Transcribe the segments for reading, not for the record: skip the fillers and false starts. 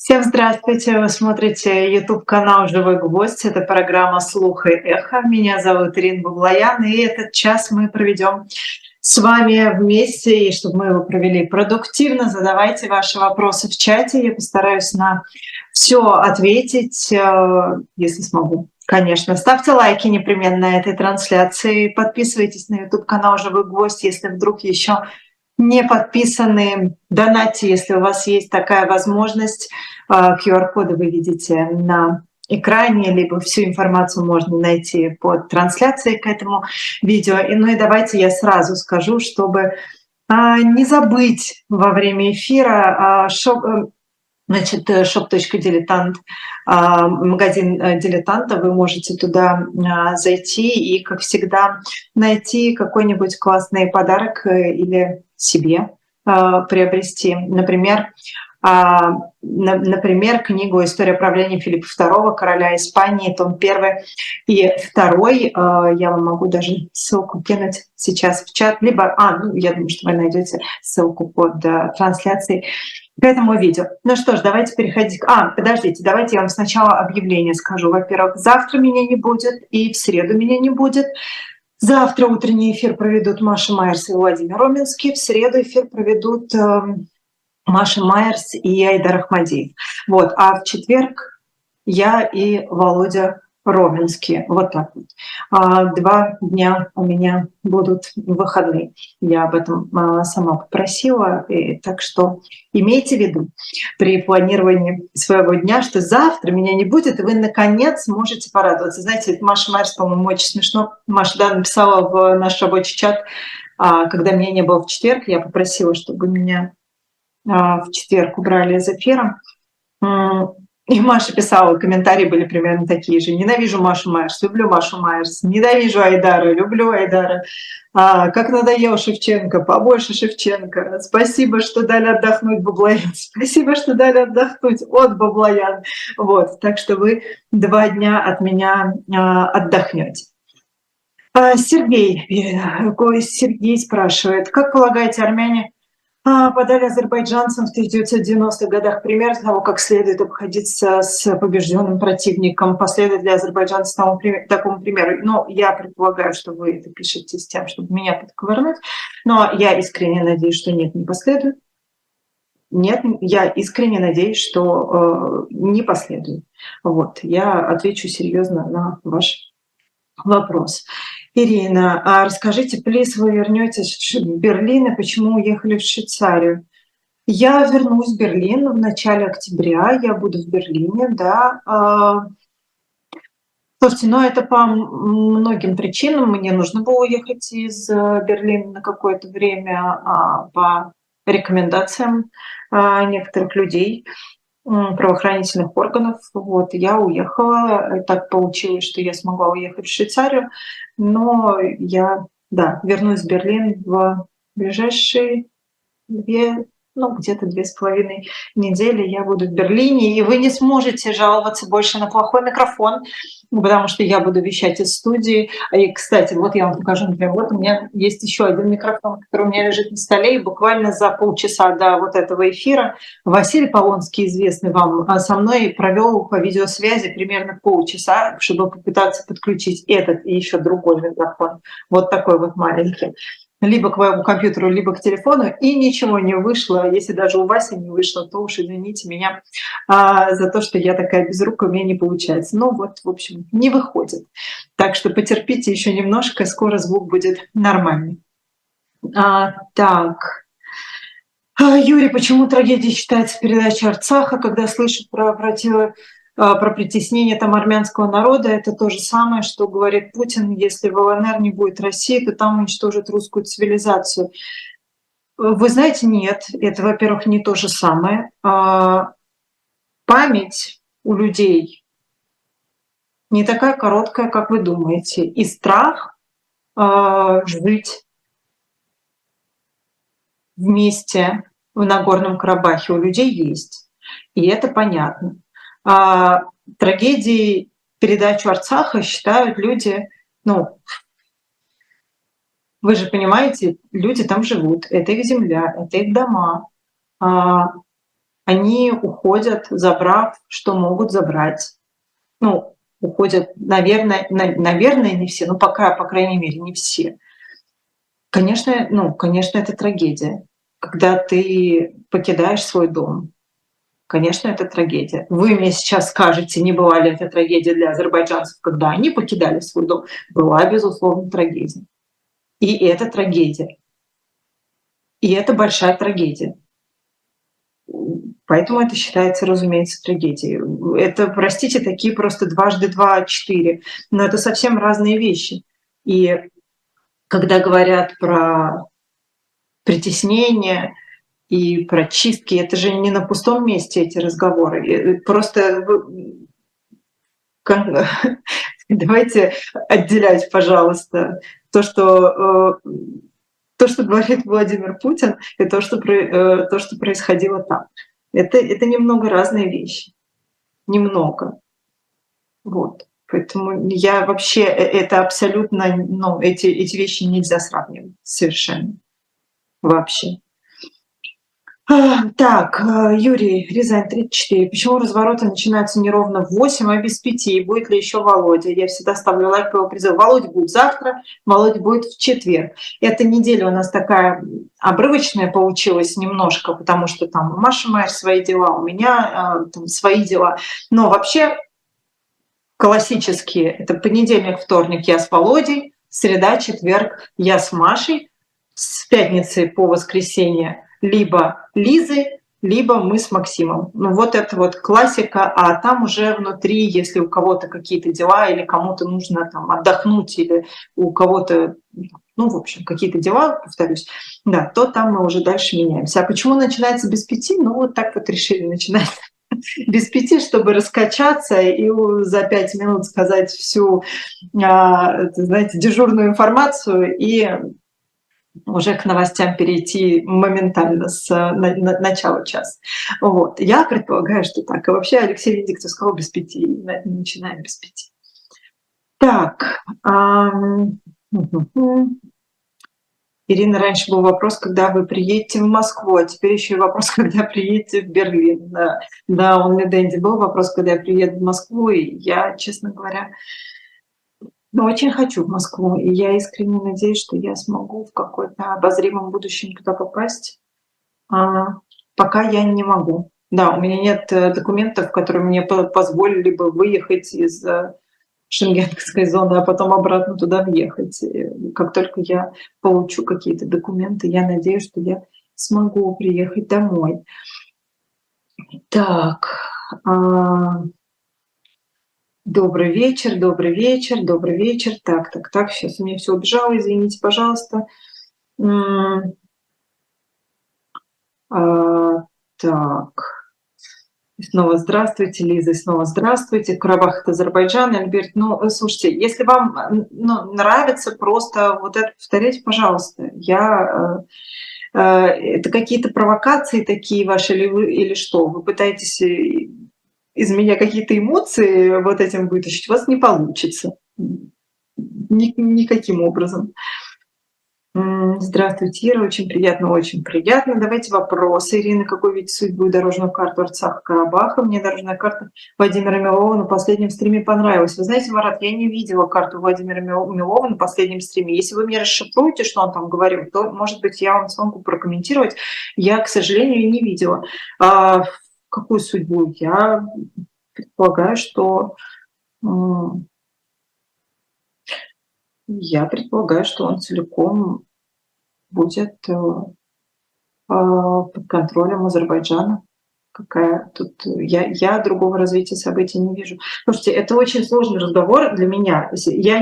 Всем здравствуйте! Вы смотрите YouTube-канал «Живой гвоздь». Это программа «Слух и эхо». Меня зовут Ирина Баблоян, и этот час мы проведем с вами вместе, и чтобы мы его провели продуктивно, задавайте ваши вопросы в чате. Я постараюсь на все ответить, если смогу. Конечно, ставьте лайки непременно этой трансляции, подписывайтесь на YouTube-канал «Живой гвоздь», если вдруг еще не подписаны, донатьте, если у вас есть такая возможность. QR-коды вы видите на экране, либо всю информацию можно найти под трансляцией к этому видео. Ну и давайте я сразу скажу, чтобы не забыть во время эфира Значит, shop.diletant, магазин дилетанта, вы можете туда зайти и, как всегда, найти какой-нибудь классный подарок или себе приобрести. Например, книгу «История правления Филиппа II, короля Испании», том 1 и 2. Я вам могу даже ссылку кинуть сейчас в чат, либо, я думаю, что вы найдете ссылку под трансляцией к этому видео. Ну что ж, давайте переходить. Подождите, давайте я вам сначала объявление скажу. Во-первых, завтра меня не будет, и в среду меня не будет. Завтра утренний эфир проведут Маша Майерс и Владимир Роменский. В среду эфир проведут Маша Майерс и Айдар Ахмадиев. Вот. А в четверг я и Володя Роменский. Вот так вот. 2 дня у меня будут выходные. Я об этом сама попросила. И так что имейте в виду при планировании своего дня, что завтра меня не будет, и вы наконец можете порадоваться. Знаете, Маша Майерс, по-моему, очень смешно. Маша написала в наш рабочий чат, когда меня не было в четверг, я попросила, чтобы меня в четверг убрали из эфира. И Маша писала, комментарии были примерно такие же. Ненавижу Машу Майерс, люблю Машу Майерс. Ненавижу Айдара, люблю Айдара. Как надоел Шевченко, побольше Шевченко. Спасибо, что дали отдохнуть Баблоян. Спасибо, что дали отдохнуть от Баблоян. Вот, так что вы 2 дня от меня отдохнете. Сергей спрашивает, как полагаете, армяне подали азербайджанцам в 1990-х годах пример того, как следует обходиться с побежденным противником. Последует ли азербайджанцы такому примеру? Но я предполагаю, что вы это пишете с тем, чтобы меня подковырнуть. Но я искренне надеюсь, что нет, не последует. Нет, я искренне надеюсь, что не последует. Вот, я отвечу серьезно на ваш вопрос. Ирина, расскажите, плиз, вы вернетесь в Берлин и почему уехали в Швейцарию? Я вернусь в Берлин в начале октября, я буду в Берлине, да. Слушайте, это по многим причинам. Мне нужно было уехать из Берлина на какое-то время по рекомендациям некоторых людей, правоохранительных органов. Вот, я уехала. Так получилось, что я смогла уехать в Швейцарию, но я, вернусь в Берлин в ближайшие где-то 2,5 недели я буду в Берлине, и вы не сможете жаловаться больше на плохой микрофон, потому что я буду вещать из студии. И, кстати, вот я вам покажу, например, вот у меня есть еще один микрофон, который у меня лежит на столе, и буквально за полчаса до вот этого эфира Василий Полонский, известный вам, со мной провел по видеосвязи примерно полчаса, чтобы попытаться подключить этот и еще другой микрофон, вот такой вот маленький, либо к моему компьютеру, либо к телефону, и ничего не вышло. Если даже у Васи не вышло, то уж извините меня за то, что я такая безрукая, у меня не получается. В общем, не выходит. Так что потерпите еще немножко, скоро звук будет нормальный. Так. Юрий, почему трагедией считается передача Арцаха, когда слышат про притеснение там армянского народа? Это то же самое, что говорит Путин: если в ЛНР не будет России, то там уничтожат русскую цивилизацию. Вы знаете, нет, это, во-первых, не то же самое. Память у людей не такая короткая, как вы думаете. И страх жить вместе в Нагорном Карабахе у людей есть. И это понятно. Трагедией передачу Арцаха считают люди, вы же понимаете, люди там живут, это их земля, это их дома. Они уходят, забрав, что могут забрать. Ну, уходят, наверное, не все, ну, пока, по крайней мере, не все. Конечно, ну, конечно, это трагедия, когда ты покидаешь свой дом. Конечно, это трагедия. Вы мне сейчас скажете, не была ли это трагедия для азербайджанцев, когда они покидали свой дом? Была, безусловно, трагедия. И это трагедия. И это большая трагедия. Поэтому это считается, разумеется, трагедией. Это, простите, такие просто дважды два — четыре. Но это совсем разные вещи. И когда говорят про притеснение и про чистки, это же не на пустом месте эти разговоры. Просто давайте отделять, пожалуйста, то, что то, что говорит Владимир Путин, и то, что происходило там. Это немного разные вещи. Немного. Вот. Поэтому я вообще это абсолютно, ну, эти вещи нельзя сравнивать совершенно. Вообще. Так, Юрий, Рязань, 34. Почему развороты начинаются не ровно в 8, а без 5? И будет ли еще Володя? Я всегда ставлю лайк по его призыву. Володя будет завтра, Володя будет в четверг. Эта неделя у нас такая обрывочная получилась немножко, потому что там у Маши Майер свои дела, у меня там свои дела. Но вообще классические — это понедельник, вторник я с Володей, среда, четверг я с Машей, с пятницы по воскресенье либо Лизы, либо мы с Максимом. Ну вот это вот классика, а там уже внутри, если у кого-то какие-то дела или кому-то нужно там отдохнуть, или у кого-то, ну, в общем, какие-то дела, повторюсь, да, то там мы уже дальше меняемся. А почему начинается без 5? Ну вот так вот решили начинать без 5, чтобы раскачаться и за 5 минут сказать всю, знаете, дежурную информацию и уже к новостям перейти моментально с начала часа. Вот. Я предполагаю, что так. И вообще Алексей Венедиктов сказал без 5, начинаем без 5. Так. Ирина, раньше был вопрос, когда вы приедете в Москву, а теперь еще и вопрос, когда приедете в Берлин. Да, он мне Дэнди был вопрос, когда я приеду в Москву, и я, честно говоря, очень хочу в Москву, и я искренне надеюсь, что я смогу в какой-то обозримом будущем туда попасть. Пока я не могу. Да, у меня нет документов, которые мне позволили бы выехать из шенгенской зоны, а потом обратно туда въехать. И как только я получу какие-то документы, я надеюсь, что я смогу приехать домой. Так. Добрый вечер, добрый вечер, добрый вечер. Так, сейчас у меня все убежало, извините, пожалуйста. Так. Снова здравствуйте, Лиза, снова здравствуйте. Карабах — это Азербайджан. Альберт, слушайте, если вам нравится просто вот это повторять, пожалуйста. Это какие-то провокации такие ваши или что? Вы пытаетесь из меня какие-то эмоции вот этим вытащить? У вас не получится. Никаким образом. Здравствуйте, Ира, очень приятно, очень приятно. Давайте вопросы. Ирина, какой видите судьбу и дорожную карту Арцаха-Карабаха? Мне дорожная карта Владимира Милова на последнем стриме понравилась. Вы знаете, Марат, я не видела карту Владимира Милова на последнем стриме. Если вы мне расшифруете, что он там говорил, то, может быть, я вам смогу прокомментировать. Я, к сожалению, не видела. Какую судьбу? Я предполагаю, что он целиком будет под контролем Азербайджана. Какая тут я другого развития событий не вижу. Слушайте, это очень сложный разговор для меня.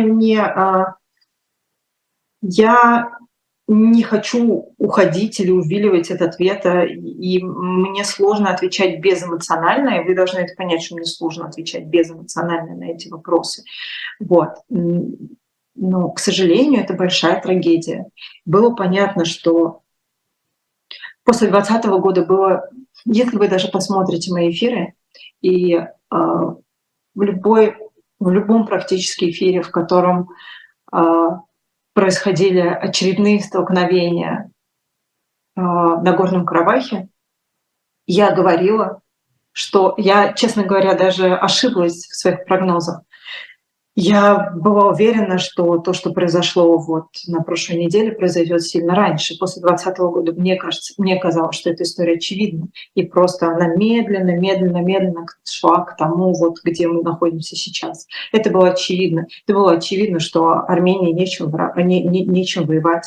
Я не хочу уходить или увиливать от ответа, и мне сложно отвечать безэмоционально, и вы должны это понять, что мне сложно отвечать безэмоционально на эти вопросы. Вот. Но, к сожалению, это большая трагедия. Было понятно, что после 2020 года было, если вы даже посмотрите мои эфиры, и в любом практически эфире, в котором происходили очередные столкновения в Нагорном Карабахе, Я говорила, что я, честно говоря, даже ошиблась в своих прогнозах. Я была уверена, что то, что произошло вот на прошлой неделе, произойдет сильно раньше, после 2020 года. Мне кажется, мне казалось, что эта история очевидна. И просто она медленно, медленно, медленно шла к тому, вот, где мы находимся сейчас. Это было очевидно. Это было очевидно, что Армении нечем воевать.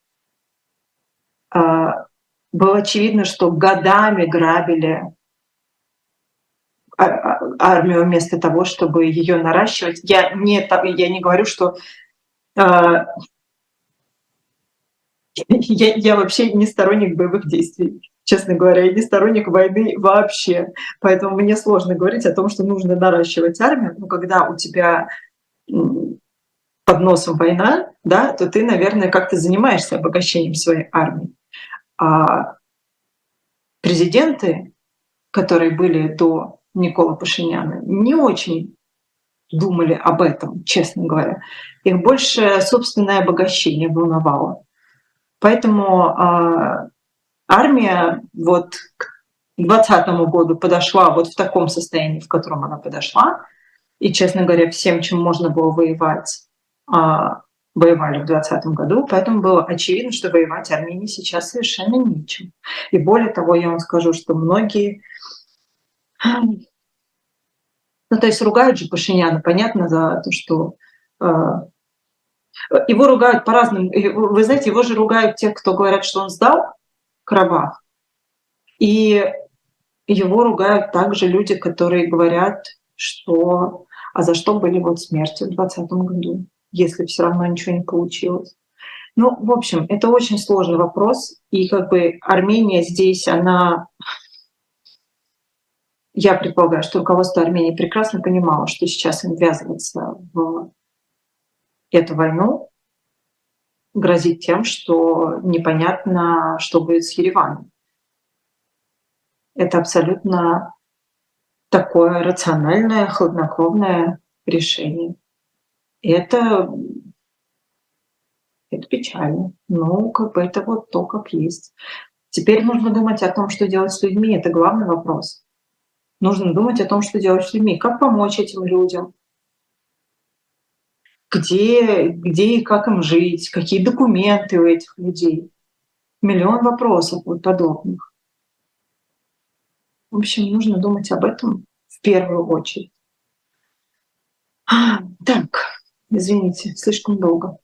Было очевидно, что годами грабили армию вместо того, чтобы ее наращивать. Я не говорю, что я вообще не сторонник боевых действий, честно говоря, я не сторонник войны вообще. Поэтому мне сложно говорить о том, что нужно наращивать армию. Но когда у тебя под носом война, да, то ты, наверное, как-то занимаешься обогащением своей армии. А президенты, которые были до Никола Пашиняна, не очень думали об этом, честно говоря. Их больше собственное обогащение волновало. Поэтому армия вот к 2020 году подошла вот в таком состоянии, в котором она подошла. И, честно говоря, всем, чем можно было воевать, воевали в 2020 году. Поэтому было очевидно, что воевать Армении сейчас совершенно нечем. И более того, я вам скажу, что многие... Ну, то есть ругают же Пашиняна, понятно, за то, что... Его ругают по-разному. Вы знаете, его же ругают те, кто говорят, что он сдал Карабах. И его ругают также люди, которые говорят, что а за что были вот смерти в 2020 году, если все равно ничего не получилось. Ну, в общем, это очень сложный вопрос. И как бы Армения здесь, она... Я предполагаю, что руководство Армении прекрасно понимало, что сейчас им ввязываться в эту войну грозит тем, что непонятно, что будет с Ереваном. Это абсолютно такое рациональное, хладнокровное решение. И это печально. Ну, как бы это вот то, как есть. Теперь нужно думать о том, что делать с людьми. Это главный вопрос. Нужно думать о том, что делать с людьми. Как помочь этим людям? Где и как им жить? Какие документы у этих людей? Миллион вопросов вот подобных. В общем, нужно думать об этом в первую очередь. Так, извините, слишком долго.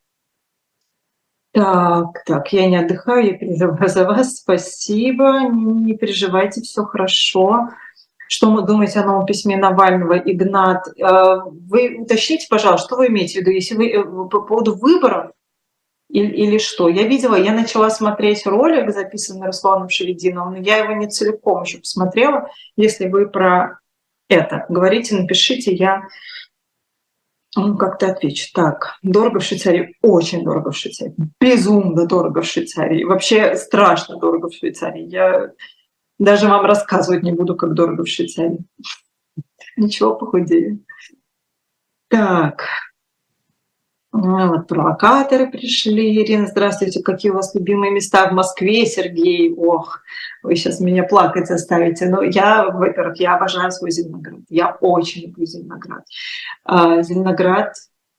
Так, я не отдыхаю, я переживаю за вас. Спасибо, не переживайте, все хорошо. Что вы думаете о новом письме Навального, Игнат? Вы уточните, пожалуйста, что вы имеете в виду, если вы по поводу выборов или что? Я видела, я начала смотреть ролик, записанный Русланом Шевединовым, но я его не целиком еще посмотрела. Если вы про это говорите, напишите, я как-то отвечу. Так, дорого в Швейцарии, очень дорого в Швейцарии, безумно дорого в Швейцарии, вообще страшно дорого в Швейцарии. Я даже вам рассказывать не буду, как дорого в Швейцарии. Ничего, похудею. Так, вот провокаторы пришли. Ирина, здравствуйте. Какие у вас любимые места в Москве, Сергей? Ох, вы сейчас меня плакать заставите. Но я, во-первых, я обожаю свой Зеленоград. Я очень люблю Зеленоград. Зеленоград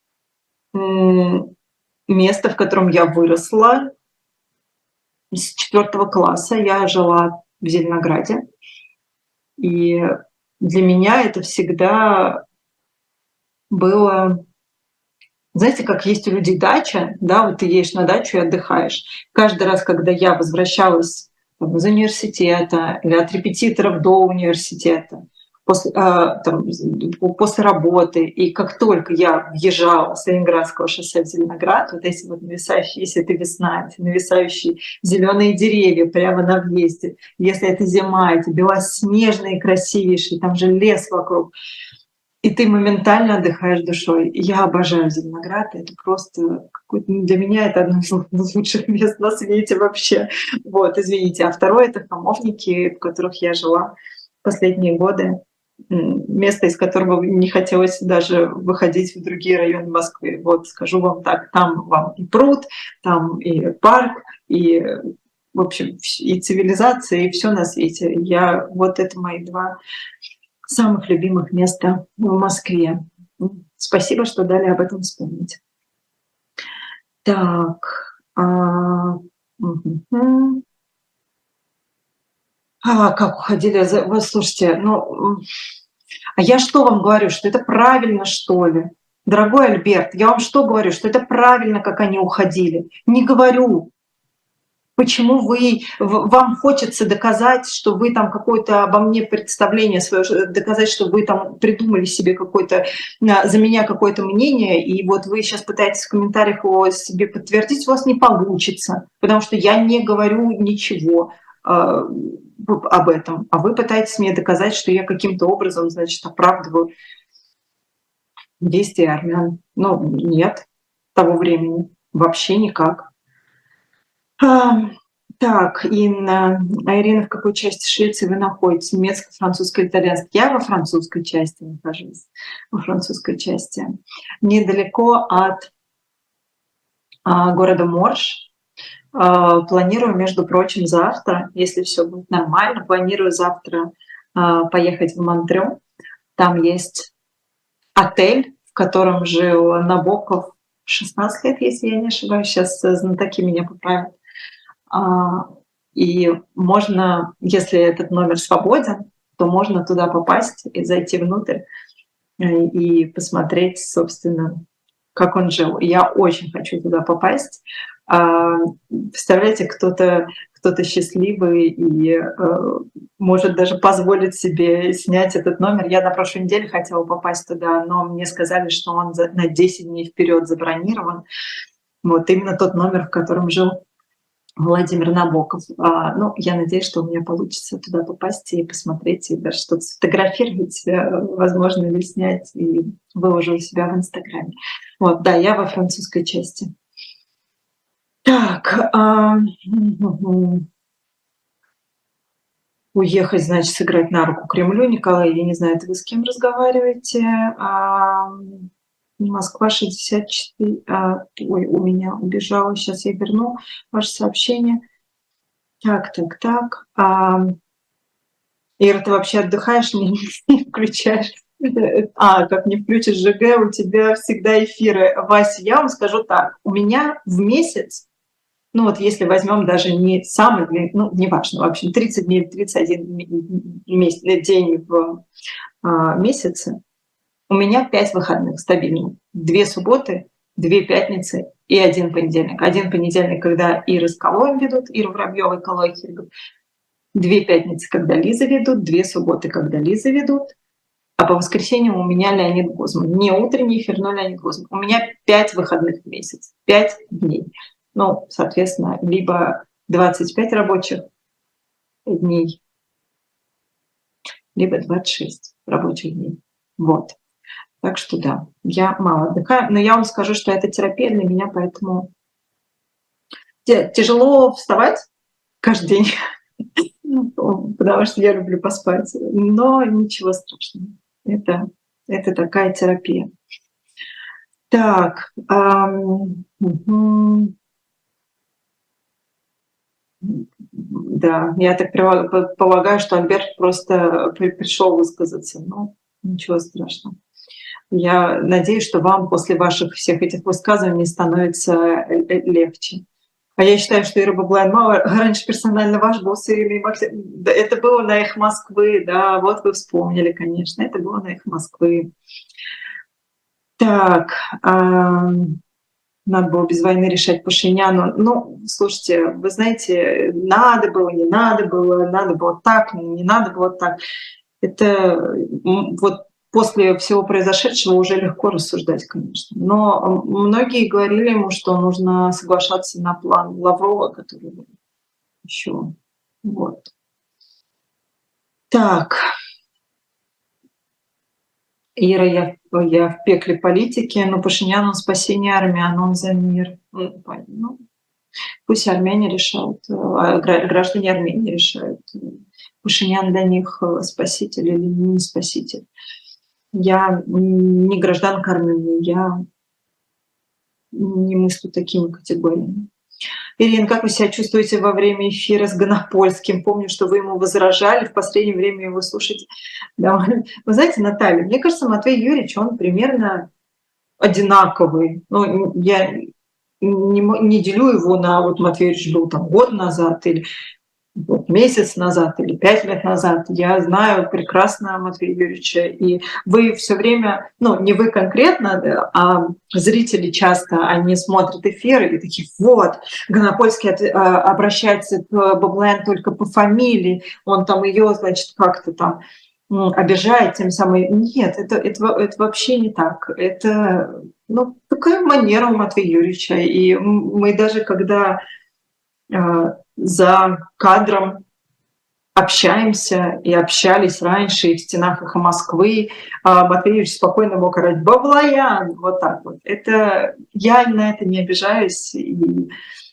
— место, в котором я выросла. С 4 класса я жила в Зеленограде. И для меня это всегда было... Знаете, как есть у людей дача, да, вот ты едешь на дачу и отдыхаешь. Каждый раз, когда я возвращалась из университета или от репетиторов до университета, после работы, и как только я въезжала с Ленинградского шоссе в Зеленоград, вот эти вот нависающие, если это весна, эти нависающие зеленые деревья прямо на въезде, если это зима, эти белоснежные, красивейшие, там же лес вокруг, и ты моментально отдыхаешь душой. Я обожаю Зеленоград, это просто для меня это одно из лучших мест на свете вообще. Вот, извините. А второе — это Хамовники, в которых я жила последние годы. Место, из которого не хотелось даже выходить в другие районы Москвы. Вот, скажу вам так, там вам и пруд, там и парк, и в общем, и цивилизация, и все на свете. Вот это мои два самых любимых места в Москве. Спасибо, что дали об этом вспомнить. Так. Мгм. Как уходили вы слушайте, а я что вам говорю, что это правильно, что ли? Дорогой Альберт, я вам что говорю, что это правильно, как они уходили? Не говорю. Почему вам хочется доказать, что вы там какое-то обо мне представление свое, доказать, что вы там придумали себе какое-то, за меня какое-то мнение, и вот вы сейчас пытаетесь в комментариях его себе подтвердить, у вас не получится, потому что я не говорю ничего об этом, а вы пытаетесь мне доказать, что я каким-то образом, значит, оправдываю действия армян. Ну, нет, того времени вообще никак. Так, Инна. Ирина, в какой части Швеции вы находитесь? Немецкой, французской, итальянской? Я во французской части нахожусь. Во французской части. Недалеко от города Морж. Планирую, между прочим, завтра, если все будет нормально, планирую завтра поехать в Монтрё. Там есть отель, в котором жил Набоков 16 лет, если я не ошибаюсь. Сейчас знатоки меня поправят. И можно, если этот номер свободен, то можно туда попасть и зайти внутрь и посмотреть, собственно, как он жил. Я очень хочу туда попасть. Представляете, кто-то счастливый и может даже позволить себе снять этот номер. Я на прошлой неделе хотела попасть туда, но мне сказали, что он на 10 дней вперед забронирован. Вот именно тот номер, в котором жил Владимир Набоков. Я надеюсь, что у меня получится туда попасть и посмотреть, и даже что-то сфотографировать, возможно, или снять, и выложу у себя в Инстаграме. Вот, да, я во французской части. Так, уехать, значит, сыграть на руку Кремлю. Николай, я не знаю, это вы с кем разговариваете? Москва 64. Ой, у меня убежало. Сейчас я верну ваше сообщение. Так. Ира, ты вообще отдыхаешь, не включаешь? Как не включишь ЖГ, у тебя всегда эфиры. Вася, я вам скажу так. У меня в месяц, вот если возьмем даже не самый длинный, неважно, в общем, 30 дней, 31 день в месяце, у меня 5 выходных стабильно. 2 субботы, 2 пятницы и 1 понедельник. 1 понедельник, когда Ира с Колоем ведут, Ира Воробьёва и Колой Хиргов. 2 пятницы, когда Лиза ведут, 2 субботы, когда Лиза ведут. А по воскресеньям у меня Леонид Гозман. Не утренний эфир, но Леонид Гозман. У меня 5 выходных в месяц, 5 дней. Соответственно, либо 25 рабочих дней, либо 26 рабочих дней. Вот. Так что да, я мало отдыхаю, но я вам скажу, что это терапия для меня, поэтому тяжело вставать каждый день, потому что я люблю поспать, но ничего страшного. Это такая терапия. Так, да, я так полагаю, что Альберт просто пришел высказаться, но ничего страшного. Я надеюсь, что вам после ваших всех этих высказываний становится легче. А я считаю, что Ира Баблоянова раньше персонально ваш босс Ирина Максим. Да, это было на «Эхо Москвы», да, вот вы вспомнили, конечно, это было на «Эхо Москвы». Так, надо было без войны решать Пашиняну. Слушайте, вы знаете, надо было, не надо было так, не надо было так. Это вот после всего произошедшего уже легко рассуждать, конечно. Но многие говорили ему, что нужно соглашаться на план Лаврова, который еще. Вот. Так. Ира, я в пекле политики, но Пашинян, он спасение армян, он за мир. Пусть армяне решают, граждане Армении решают, Пашинян для них спаситель или не спаситель. Я не гражданка Армении, я не мыслю такими категориями. Ирина, как вы себя чувствуете во время эфира с Гонопольским? Помню, что вы ему возражали, в последнее время его слушать. Да. Вы знаете, Наталья, мне кажется, Матвей Юрьевич, он примерно одинаковый. Ну, я не делю его на вот Матвей Юрьевич был там год назад или вот месяц назад или 5 лет назад. Я знаю прекрасно Матвея Юрьевича, и вы все время, ну, не вы конкретно, да, а зрители часто, они смотрят эфиры и такие, вот, Гонопольский обращается к Баблоян только по фамилии, он там ее, значит, как-то там обижает тем самым. Нет, это вообще не так. Это, ну, такая манера у Матвея Юрьевича. И мы даже когда за кадром общаемся и общались раньше и в стенах «Эхо Москвы», Матвей Юрьевич спокойно мог орать «Баблоян!» Вот так вот. Это, я на это не обижаюсь. И,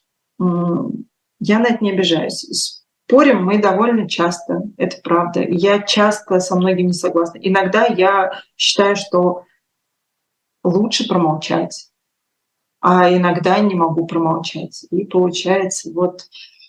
я на это не обижаюсь. Спорим мы довольно часто, это правда. Я часто со многими не согласна. Иногда я считаю, что лучше промолчать, а иногда не могу промолчать. И получается вот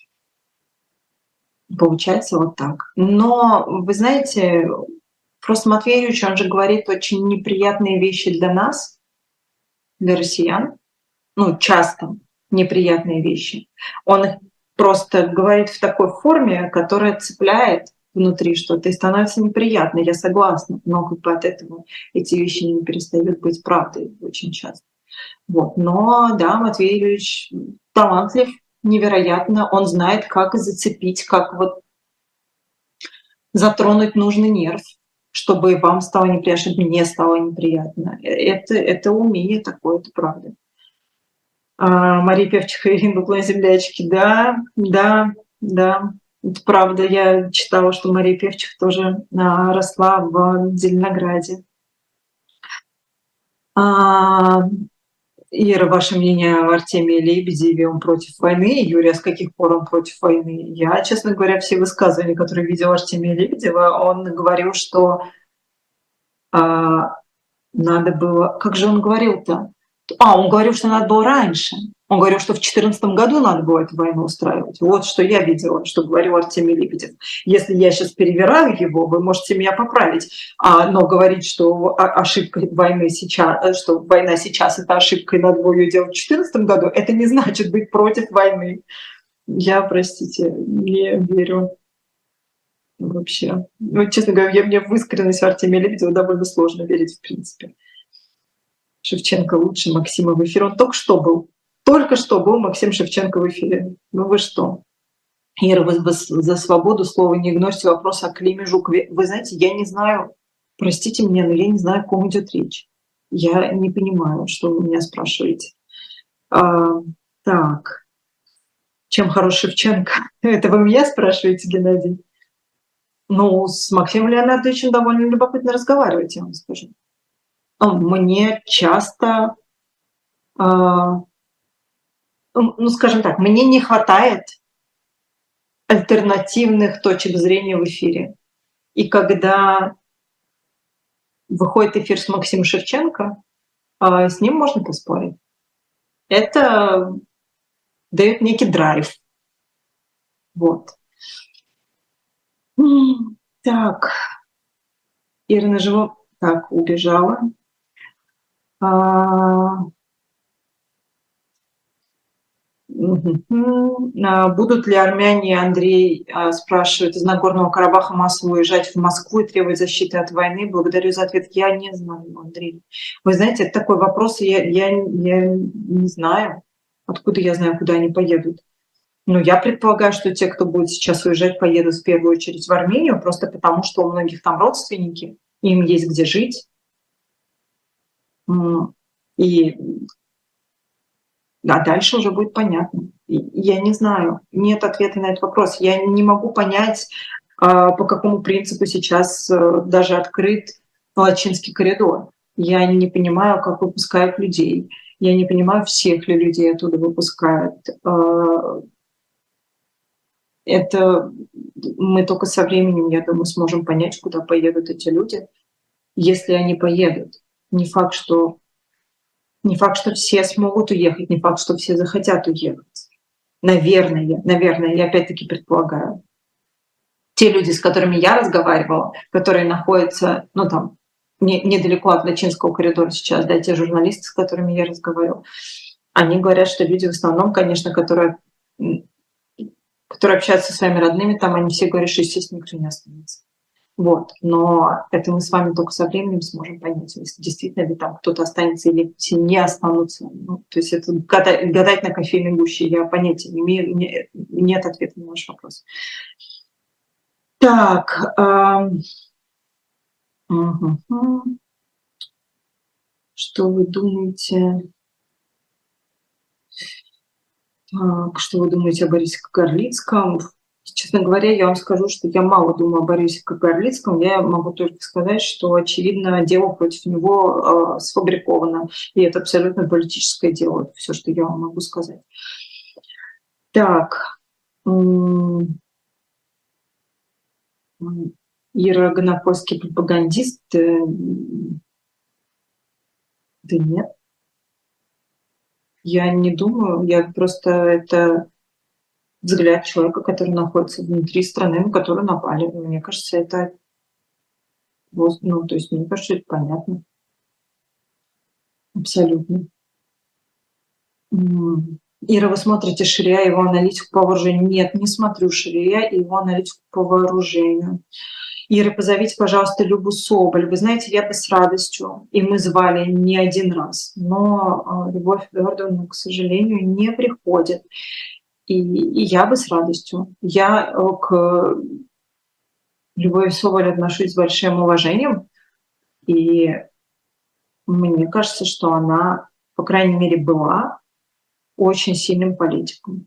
так. Но, вы знаете, просто Матвей Юрьевич, он же говорит очень неприятные вещи для нас, для россиян, ну, часто неприятные вещи. Он их просто говорит в такой форме, которая цепляет внутри что-то и становится неприятно. Я согласна, но как бы от этого эти вещи не перестают быть правдой очень часто. Вот. Но да, Матвей Юрьевич талантлив невероятно, он знает, как зацепить, как вот затронуть нужный нерв, чтобы вам стало неприятно, чтобы мне стало неприятно. Это умение такое, это правда. Мария Певчиха и Ирина Баблоян землячки. Да, да, да, это правда. Я читала, что Мария Певчих тоже росла в Зеленограде. Ира, ваше мнение о Артемии Лебедеве, он против войны? Юрий, а с каких пор он против войны? Я, честно говоря, все высказывания, которые видел Артемия Лебедева, он говорил, что надо было... Как же он говорил-то? Он говорил, что надо было раньше. Он говорил, что в 2014 году надо было эту войну устраивать. Вот что я видела, что говорил Артемий Лебедев. Если я сейчас перевираю его, вы можете меня поправить. Но говорить, что ошибка войны сейчас, что война сейчас это ошибка, и надо было ее делать в 2014 году, это не значит быть против войны. Я, простите, не верю вообще. Ну, честно говоря, мне в искренность Артемия Лебедева довольно сложно верить, в принципе. Шевченко лучше Максима в эфире. Он только что был Максим Шевченко в эфире. Ну вы что? Ира, вы за свободу слова не игнорьте вопрос о Климе Жукове. Вы знаете, я не знаю, простите меня, но я не знаю, о ком идет речь. Я не понимаю, что вы меня спрашиваете. Так, чем хорош Шевченко? Это вы меня спрашиваете, Геннадий? Ну, с Максимом Леонардовичем довольно любопытно разговаривать, я вам скажу. Мне часто, ну, скажем так, мне не хватает альтернативных точек зрения в эфире. И когда выходит эфир с Максимом Шевченко, с ним можно поспорить. Это дает некий драйв. Вот. Так. Ирина Живо... Так, убежала. Будут ли армяне, Андрей спрашивает, из Нагорного Карабаха массово уезжать в Москву и требовать защиты от войны? Благодарю за ответ. Я не знаю, Андрей. Вы знаете, это такой вопрос, я не знаю, откуда я знаю, куда они поедут. Но я предполагаю, что те, кто будет сейчас уезжать, поедут в первую очередь в Армению, просто потому что у многих там родственники, им есть где жить. И дальше уже будет понятно. Я не знаю, нет ответа на этот вопрос. Я не могу понять, по какому принципу сейчас даже открыт Лачинский коридор. Я не понимаю, как выпускают людей. Я не понимаю, всех ли людей оттуда выпускают. Это мы только со временем, я думаю, сможем понять, куда поедут эти люди, если они поедут. Не факт, что все смогут уехать, не факт, что все захотят уехать. наверное, я опять-таки предполагаю. Те люди, с которыми я разговаривала, которые находятся, ну, там, недалеко от Лачинского коридора сейчас, да, те журналисты, с которыми я разговаривала, они говорят, что люди в основном, конечно, которые общаются со своими родными, там они все говорят, что, естественно, никто не останется. Вот. Но это мы с вами только со временем сможем понять, если действительно ли там кто-то останется или все не останутся. Ну, то есть это гадать на кофейной гуще, я понятия не имею, нет ответа на ваш вопрос. Так, что вы думаете? Так, что вы думаете о Борисе Кагарлицком? Честно говоря, я вам скажу, что я мало думаю о Борисе Кагарлицком. Я могу только сказать, что, очевидно, дело против него сфабриковано. И это абсолютно политическое дело. Это все, что я вам могу сказать. Так. Ира Гонопольский пропагандист? Да нет. Я не думаю. Я просто это взгляд человека, который находится внутри страны, на которую напали. Мне кажется, это, ну, то есть, мне кажется, это понятно. Абсолютно. Ира, вы смотрите Ширия и его аналитику по вооружению? Нет, не смотрю Ширия и его аналитику по вооружению. Ира, позовите, пожалуйста, Любу Соболь. Вы знаете, я бы с радостью, и мы звали не один раз, но Любовь Эдуардовна, к сожалению, не приходит. И я бы с радостью. Я к Любови Соболь отношусь с большим уважением, и мне кажется, что она, по крайней мере, была очень сильным политиком.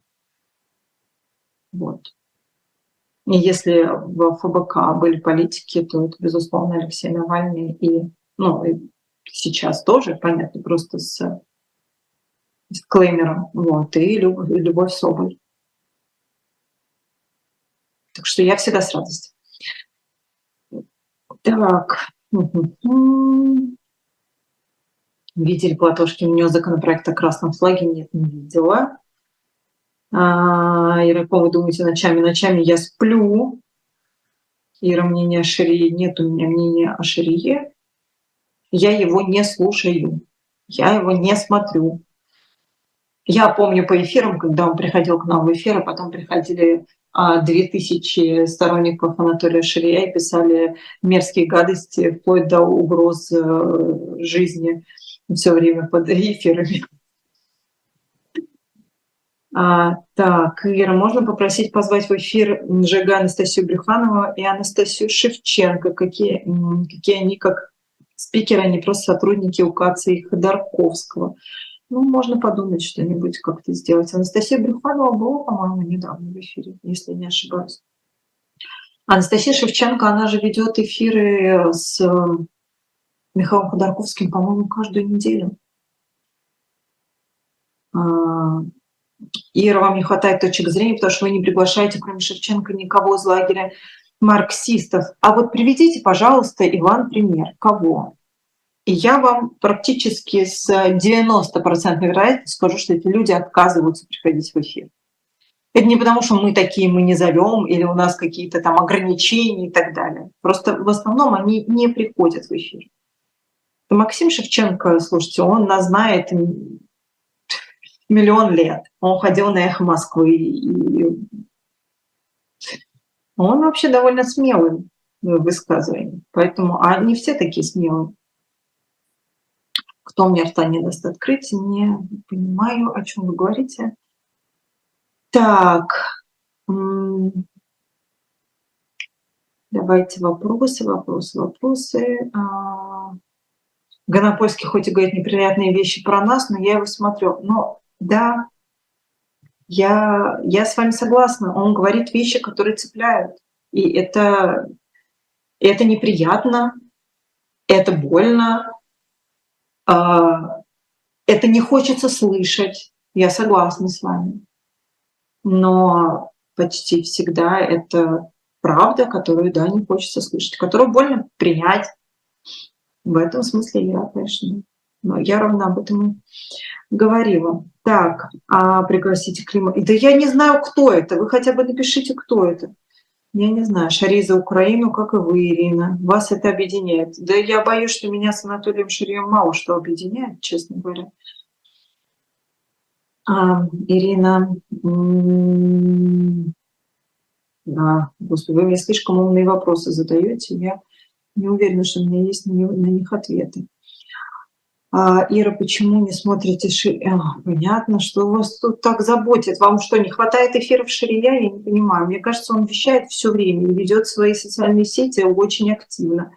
Вот. И если в ФБК были политики, то это, безусловно, Алексей Навальный и, ну, и сейчас тоже, понятно, просто с дисклеймером. Вот, и Любовь Соболь. Так что я всегда с радостью. Так. Видели Платошкин, у него законопроект о красном флаге? Нет, не видела. Ира, вы думаете ночами? Ночами я сплю. Ира, мнение о Шарие? Нет у меня мнения о Шарие. Я его не слушаю. Я его не смотрю. Я помню по эфирам, когда он приходил к нам в эфир, а потом приходили 2000 сторонников Анатолия Шария и писали мерзкие гадости, вплоть до угроз жизни все время под эфирами. Так, Ира, можно попросить позвать в эфир Жига Анастасию Брюханову и Анастасию Шевченко? Какие они как спикеры, они просто сотрудники УКЦ и Ходорковского. Ну, можно подумать что-нибудь, как-то сделать. Анастасия Брюханова была, по-моему, недавно в эфире, если не ошибаюсь. Анастасия Шевченко, она же ведет эфиры с Михаилом Ходорковским, по-моему, каждую неделю. Ира, вам не хватает точек зрения, потому что вы не приглашаете, кроме Шевченко, никого из лагеря марксистов. А вот приведите, пожалуйста, Иван, пример. Кого? И я вам практически с 90% вероятностью скажу, что эти люди отказываются приходить в эфир. Это не потому, что мы такие, мы не зовем, или у нас какие-то там ограничения и так далее. Просто в основном они не приходят в эфир. Максим Шевченко, слушайте, он нас знает миллион лет. Он ходил на «Эхо Москвы. И он вообще довольно смелый в высказывании. Поэтому не все такие смелые. Кто мне рта не даст открыть, не понимаю, о чем вы говорите. Так. Давайте вопросы. Гонопольский хоть и говорит неприятные вещи про нас, но я его смотрю. Но да, я с вами согласна. Он говорит вещи, которые цепляют. И это неприятно, это больно, это не хочется слышать. Я согласна с вами. Но почти всегда это правда, которую, да, не хочется слышать, которую больно принять. В этом смысле я, конечно, Но я ровно об этом и говорила. Так, пригласите Клима. Да я не знаю, кто это. Вы хотя бы напишите, кто это. Я не знаю. Шари за Украину, как и вы, Ирина. Вас это объединяет. Да я боюсь, что меня с Анатолием Шарьем мало что объединяет, честно говоря. Ирина, да, господи, вы мне слишком умные вопросы задаете. Я не уверена, что у меня есть на них ответы. Ира, почему не смотрите понятно, что вас тут так заботит. Вам что, не хватает эфиров Шария? Я не понимаю. Мне кажется, он вещает все время и ведет свои социальные сети очень активно.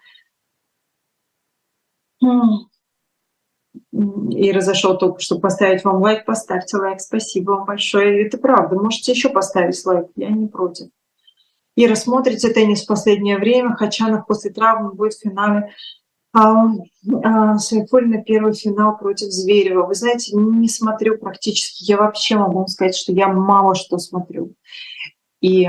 Ира зашел только, чтобы поставить вам лайк. Поставьте лайк. Спасибо вам большое. Это правда. Можете еще поставить лайк. Я не против. Ира, смотрите теннис в последнее время. Хачанов после травмы будет в финале. Сайфуллина первый финал против Зверева. Вы знаете, не смотрю практически. Я вообще могу вам сказать, что я мало что смотрю. И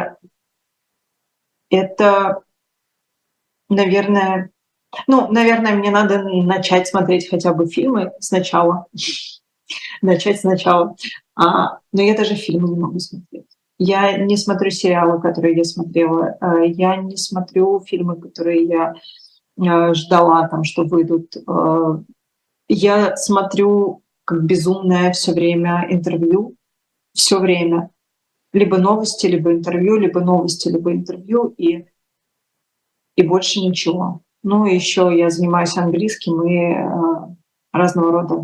это, наверное, мне надо начать смотреть хотя бы фильмы сначала. Начать сначала. Но я даже фильмы не могу смотреть. Я не смотрю сериалы, которые я смотрела. Я не смотрю фильмы, которые я ждала, там, что выйдут. Я смотрю как безумное все время интервью, все время. Либо новости, либо интервью, либо новости, либо интервью, и больше ничего. Ну, еще я занимаюсь английским и разного рода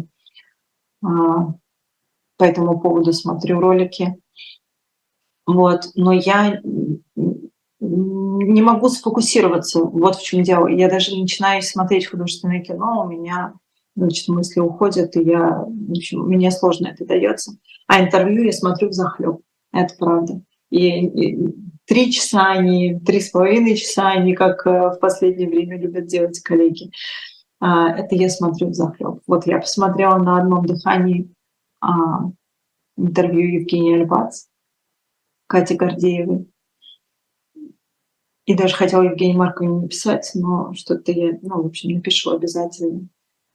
по этому поводу смотрю ролики. Вот. Но я не могу сфокусироваться. Вот в чем дело. Я даже начинаю смотреть художественное кино, у меня, значит, мысли уходят, и в общем, мне сложно это дается. А интервью я смотрю взахлёб. Это правда. И 3 часа, а не 3,5 часа, а не как в последнее время любят делать коллеги. Это я смотрю взахлёб. Вот я посмотрела на одном дыхании интервью Евгении Альбац, Кати Гордеевой. И даже хотела Евгении Марковне написать, но что-то я, в общем, напишу обязательно.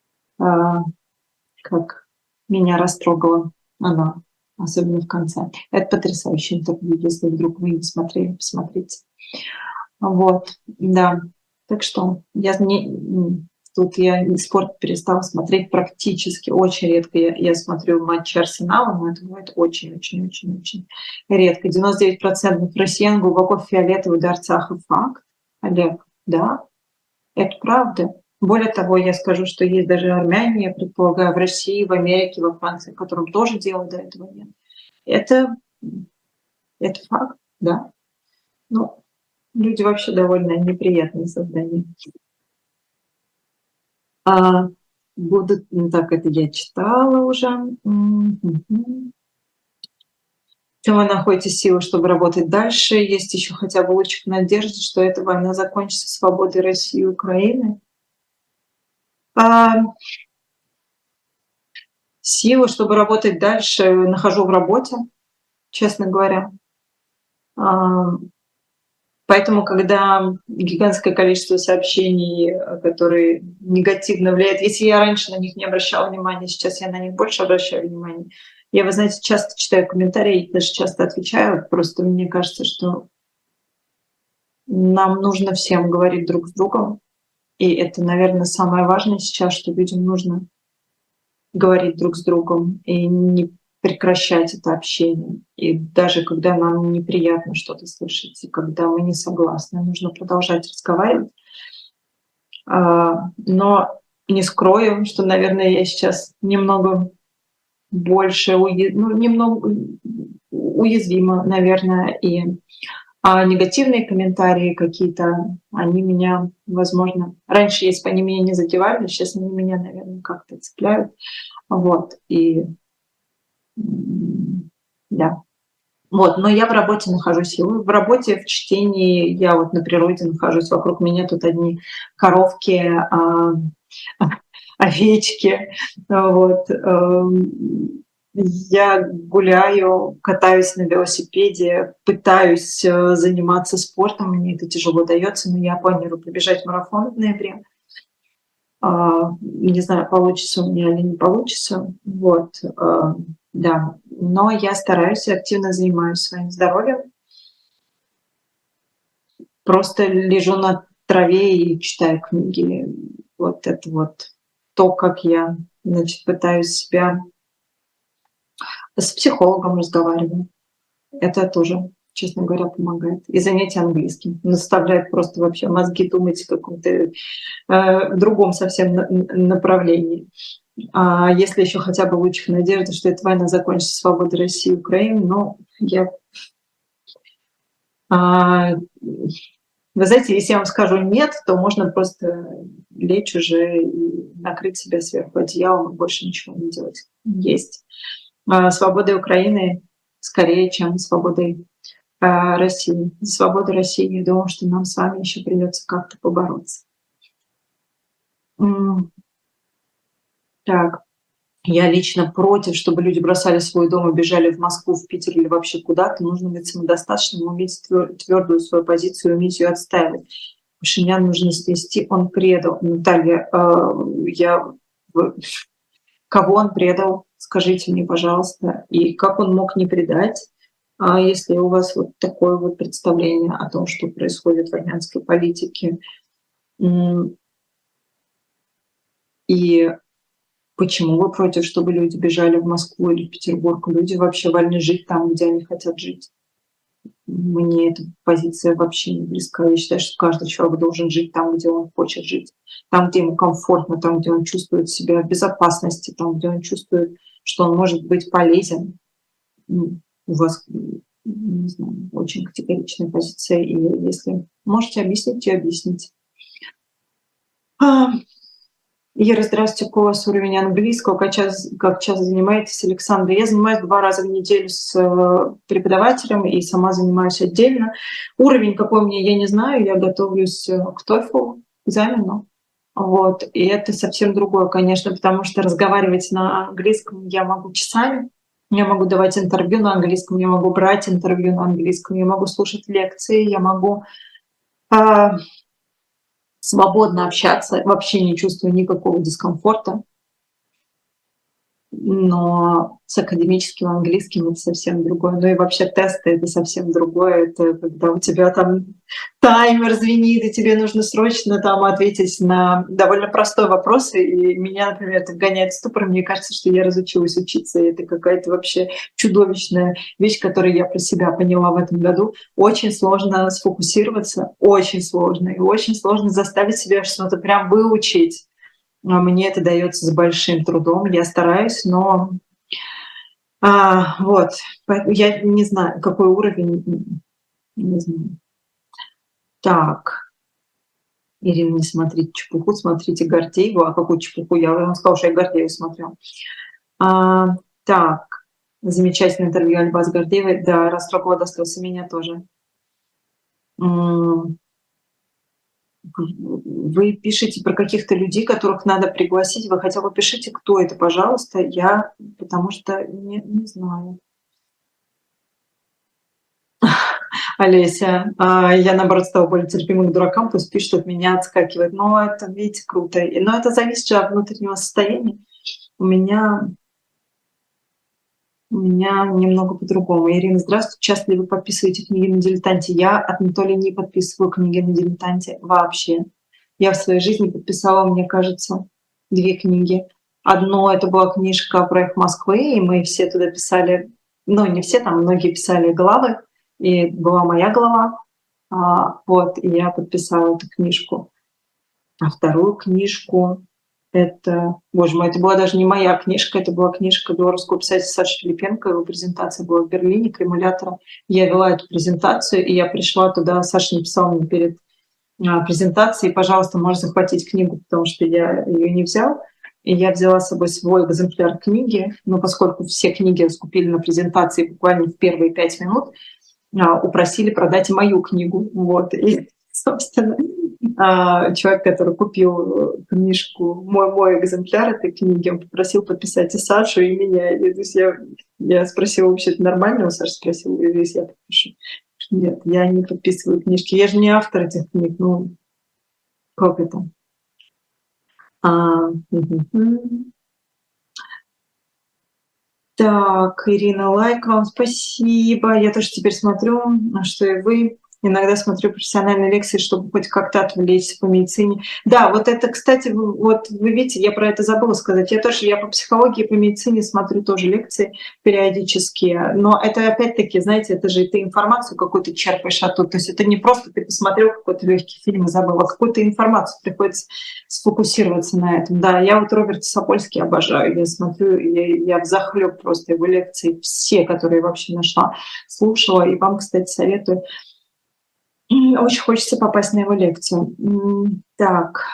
Как меня растрогала она, особенно в конце. Это потрясающее интервью, если вдруг вы не смотрели, посмотрите. Вот, да. Так что тут я спорт перестала смотреть практически. Очень редко я смотрю матчи Арсенала, но это бывает очень-очень-очень-очень редко. 99% россиян глубоко фиолетовый до Арцаха. Факт, Олег, да, это правда. Более того, я скажу, что есть даже армяне, я предполагаю, в России, в Америке, во Франции, которым тоже дела до этого нет. Это факт, да. Ну, люди вообще довольно неприятные создания. Будут, так, это я читала уже. Чем вы находите силы, чтобы работать дальше? Есть еще хотя бы лучик надежды, что эта война закончится свободой России и Украины? Силы, чтобы работать дальше, нахожу в работе, честно говоря. Поэтому, когда гигантское количество сообщений, которые негативно влияют, если я раньше на них не обращала внимания, сейчас я на них больше обращаю внимание. Я, вы знаете, часто читаю комментарии, даже часто отвечаю. Просто мне кажется, что нам нужно всем говорить друг с другом. И это, наверное, самое важное сейчас, что людям нужно говорить друг с другом и не прекращать это общение. И даже когда нам неприятно что-то слышать, и когда мы не согласны, нужно продолжать разговаривать. Но не скрою, что, наверное, я сейчас немного больше, немного уязвима, наверное, и негативные комментарии какие-то, они меня, возможно, раньше, если бы они меня не задевали, сейчас они меня, наверное, как-то цепляют. Вот, и да. Вот, но я в работе нахожусь. В работе, в чтении, я вот на природе нахожусь. Вокруг меня тут одни коровки, овечки. Вот. Я гуляю, катаюсь на велосипеде, пытаюсь заниматься спортом. Мне это тяжело дается, но я планирую пробежать марафон в ноябре. Не знаю, получится у меня или не получится. Вот, да. Но я стараюсь и активно занимаюсь своим здоровьем. Просто лежу на траве и читаю книги. Вот это вот то, как я, значит, пытаюсь себя с психологом разговариваю. Это тоже, честно говоря, помогает. И занятия английским наставляет просто вообще мозги думать в каком-то в другом совсем направлении. А если еще хотя бы лучик надежды, что эта война закончится свободой России и Украины, но я а, вы знаете, если я вам скажу нет, то можно просто лечь уже и накрыть себя сверху одеялом и больше ничего не делать. Есть свободой Украины скорее, чем свободой России. За свободу России, я думаю, что нам с вами еще придется как-то побороться. Так. Я лично против, чтобы люди бросали свой дом и бежали в Москву, в Питер или вообще куда-то. Нужно быть самодостаточным, уметь твердую свою позицию, уметь ее отстаивать. Пашинян нужно снести, он предал. Наталья, кого он предал, скажите мне, пожалуйста, и как он мог не предать, если у вас вот такое вот представление о том, что происходит в армянской политике. И почему вы против, чтобы люди бежали в Москву или в Петербург? Люди вообще вольны жить там, где они хотят жить. Мне эта позиция вообще не близка. Я считаю, что каждый человек должен жить там, где он хочет жить. Там, где ему комфортно, там, где он чувствует себя в безопасности, там, где он чувствует, что он может быть полезен. У вас, не знаю, очень категоричная позиция. И если можете объяснить, и объясните. Ира, здравствуйте, какой у вас уровень английского, как часто занимаетесь, Александр? Я занимаюсь 2 раза в неделю с преподавателем и сама занимаюсь отдельно. Уровень какой у меня, я не знаю, я готовлюсь к TOEFL экзамену. Вот. И это совсем другое, конечно, потому что разговаривать на английском я могу часами, я могу давать интервью на английском, я могу брать интервью на английском, я могу слушать лекции, я могу свободно общаться, вообще не чувствую никакого дискомфорта. Но с академическим английским это совсем другое. Ну и вообще тесты — это совсем другое. Это когда у тебя там таймер звенит, и тебе нужно срочно там ответить на довольно простой вопрос. И меня, например, это вгоняет в ступор. Мне кажется, что я разучилась учиться. И это какая-то вообще чудовищная вещь, которую я про себя поняла в этом году. Очень сложно сфокусироваться, очень сложно. И очень сложно заставить себя что-то прям выучить. Мне это дается с большим трудом. Я стараюсь, но вот я не знаю, какой уровень, не знаю. Так, Ирина, не смотрите чепуху, смотрите Гордееву. А какую чепуху? Я вам сказала, что я Гордееву смотрю. Так, замечательное интервью Альбаз Гордеевой. Да, растрогала до слез, и меня тоже. Вы пишете про каких-то людей, которых надо пригласить. Вы хотя бы пишите, кто это, пожалуйста. Я, потому что не знаю. Олеся, я, наоборот, стала более терпимой к дуракам, пусть пишут, от меня отскакивает. Но это, видите, круто. Но это зависит же от внутреннего состояния. У меня немного по-другому. Ирина, здравствуйте. Часто ли вы подписываете книги на «Дилетанте»? Я от Анатолия не подписываю книги на «Дилетанте» вообще. Я в своей жизни подписала, мне кажется, 2 книги. Одно — это была книжка про их Москвы, и мы все туда писали, ну, не все, там многие писали главы, и была моя глава. Вот, и я подписала эту книжку. А вторую книжку — это, боже мой, это была даже не моя книжка, это была книжка белорусского писателя Саши Филипенко. Его презентация была в Берлине, Кремулятора. Я вела эту презентацию, и я пришла туда, Саша написала мне перед презентацией: пожалуйста, можешь захватить книгу, потому что я ее не взял. И я взяла с собой свой экземпляр книги, но поскольку все книги скупили на презентации буквально в первые 5 минут, упросили продать и мою книгу. Вот. И, собственно, человек, который купил книжку, мой экземпляр этой книги, он попросил подписать и Сашу, и меня. И, то есть я спросила, вообще это нормально? У Саши спросил, если я подпишу. Нет, я не подписываю книжки. Я же не автор этих книг. Ну, как это? Мгм. Так, Ирина, лайк вам, спасибо. Я тоже теперь смотрю, что и вы. Иногда смотрю профессиональные лекции, чтобы хоть как-то отвлечься по медицине. Да, вот это, кстати, вот вы видите, я про это забыла сказать. Я по психологии, по медицине смотрю тоже лекции периодически. Но это опять-таки, знаете, это же ты информацию какую-то черпаешь оттуда. То есть это не просто ты посмотрел какой-то легкий фильм и забыл, а какую-то информацию приходится сфокусироваться на этом. Да, я вот Роберта Сапольски обожаю. Я смотрю, я взахлеб просто его лекции, все, которые вообще нашла, слушала. И вам, кстати, советую. Очень хочется попасть на его лекцию. Так.